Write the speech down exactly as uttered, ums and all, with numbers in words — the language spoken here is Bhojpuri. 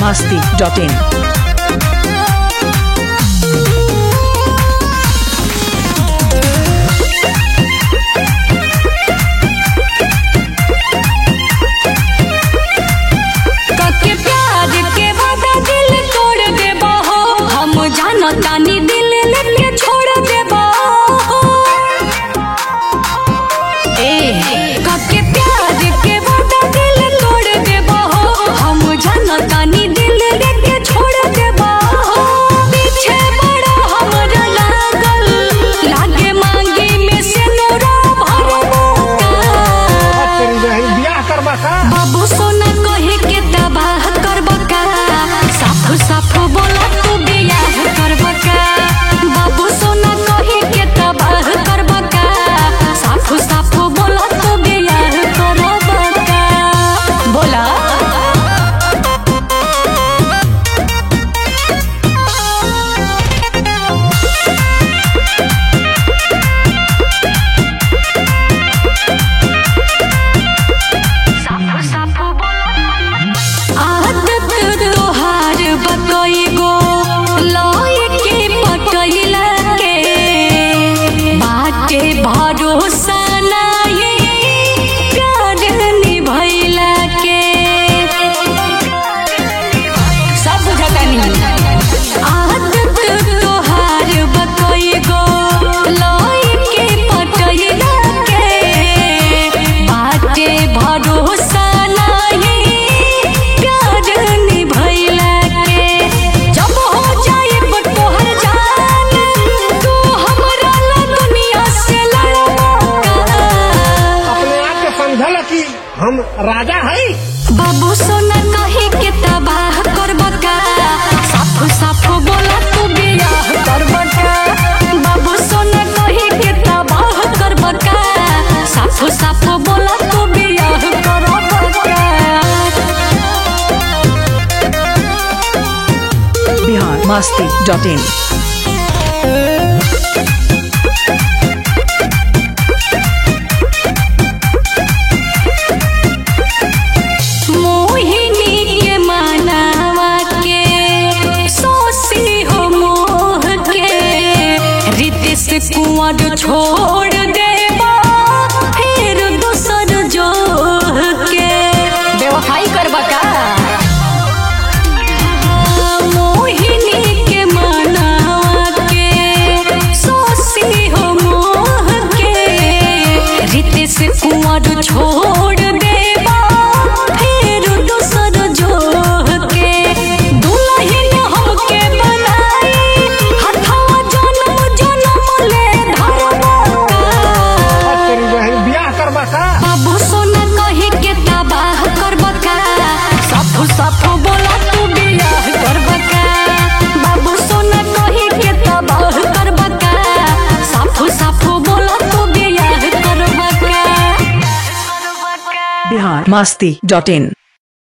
masti dot in. तानी दिल लेके छोड़ देबा ए कके प्यार के वादा दिल तोड़ देबा हम जानो तानी दिल लेके छोड़ देबा पीछे बड़ा हमरा लागल लागे मांगे में से नोरा भरबा तेरी बहन बियाह करबा का बाबू सोना कहे के तबाह करबा का साफ साफ बोला तू बियाह करबा का बाबू सोना कहे के तबाह करबा का साफ साफ बोला तू बियाह करबा का बोला साफ साफ आदत तोहार बकई गो लई के पटैला के बाटे भरोसा नाये प्यार निभैला के सब बुझतानी आदत तोहार बकई गो लई के पटैला के बाटे भरोसा हम राजा है बाबू सोना कहे के तबाह करबा का साफ साफ बोला तू बियाह करबा का बाबू सोना कहे के तबाह करबा का साफ साफ बोला तू बियाह करबा का Bihar masti dot in. कुंवर छोड़ देबा फिर दूसर जो के बेवफाई करबा का मोहिनी के मनावा के सोसी हो मोह के रितेश कुंवर छोड़ देबा फिर दूसर जो के दुल्हन हमके बनाई हथवा जन्म जन्म ले बाबू सोना कहे के तबाह करबा का साफ साफ बोला तू बियाह करबा का बाबू सोना कहे के तबाह करबा का साफ साफ बोला तू बियाह करबा का Bihar masti dot in.